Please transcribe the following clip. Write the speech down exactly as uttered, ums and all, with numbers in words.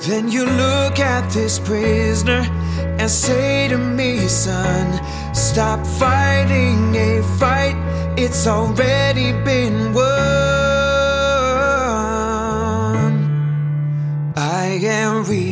Then you look at this prisoner and say to me, son, stop fighting a fight, it's already been won. I am real.